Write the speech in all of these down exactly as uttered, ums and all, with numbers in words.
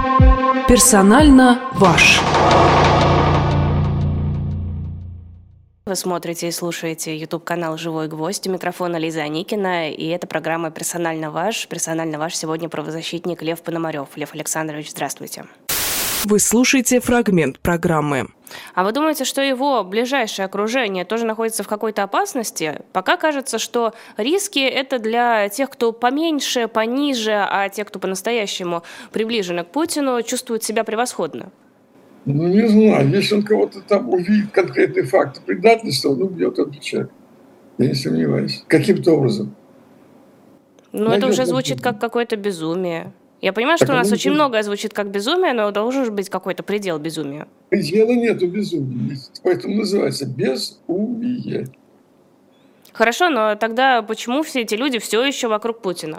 Персонально ваш. Вы смотрите и слушаете YouTube-канал «Живой гвоздь». У микрофона Лиза Аникина, и это программа «Персонально ваш». «Персонально ваш» сегодня правозащитник Лев Пономарев. Лев Александрович, здравствуйте. Вы слушаете фрагмент программы. А вы думаете, что его ближайшее окружение тоже находится в какой-то опасности? Пока кажется, что риски – это для тех, кто поменьше, пониже, а те, кто по-настоящему приближены к Путину, чувствуют себя превосходно. Ну, не знаю. Если он кого-то там увидит конкретный факт предательства, он убьет этот человек. Я не сомневаюсь. Каким-то образом. Ну, это уже звучит как какое-то безумие. Я понимаю, что так у нас очень многое звучит как безумие, но должен же быть какой-то предел безумия. Предела нету безумия. Поэтому называется безумие. Хорошо, но тогда почему все эти люди все еще вокруг Путина?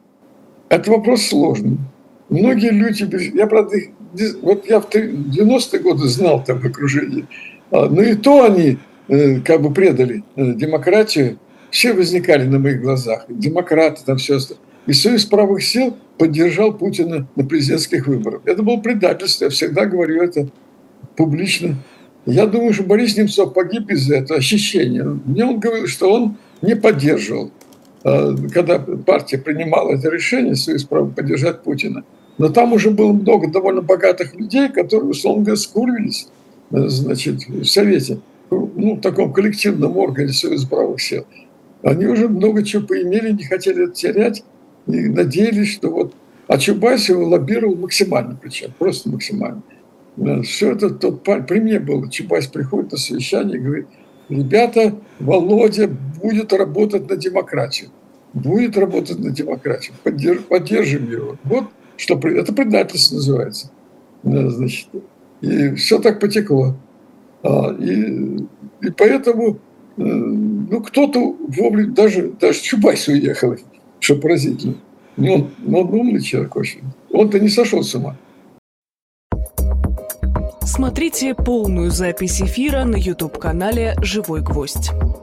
Это вопрос сложный. Многие люди... Я, правда, вот я в девяностые годы знал там окружение. Но и то они как бы предали демократию. Все возникали на моих глазах. Демократы, там все остальное. И Союз правых сил поддержал Путина на президентских выборах. Это было предательство. Я всегда говорю это публично. Я думаю, что Борис Немцов погиб из-за этого ощущения. Мне он говорил, что он не поддерживал, когда партия принимала это решение, Союз правых, поддержать Путина. Но там уже было много довольно богатых людей, которые, условно говоря, скурвились, значит, в Совете, ну, в таком коллективном органе Союза правых сил. Они уже много чего поимели, не хотели это терять, и надеялись, что вот... А Чубайс его лоббировал максимально, причем, просто максимально. Все это тот, при мне было. Чубайс приходит на совещание и говорит: ребята, Володя будет работать на демократию. Будет работать на демократию. Поддерж, поддержим его. Вот что это предательство называется. Значит, и все так потекло. И, и поэтому ну, кто-то вовремя, даже, даже Чубайс уехал, что поразительно. Но он, но он умный человек очень. Он-то не сошел с ума. Смотрите полную запись эфира на YouTube-канале «Живой гвоздь».